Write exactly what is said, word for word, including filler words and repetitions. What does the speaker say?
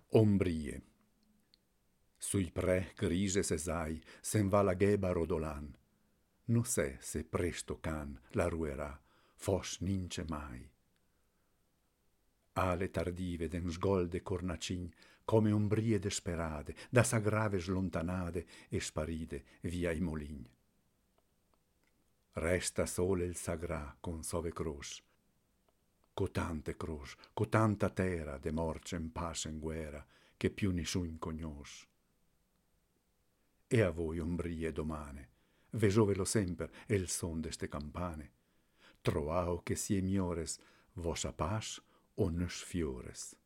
Ombrie. Sui pre grises esai se'n va la gheba rodolan. No se se presto can la ruerà, fos nince mai. Ale tardive den sgolde cornacin, come ombrie desperade, da sagrave slontanade e sparide via i molin. Resta sole il sagrà con sove croce, cotante croce, cotanta terra de morce in pace in guerra, che più nessun cognos. E a voi ombrie domane, vesovelo semper el son deste campane, troao che sie miores, vosa pace o nus fiores.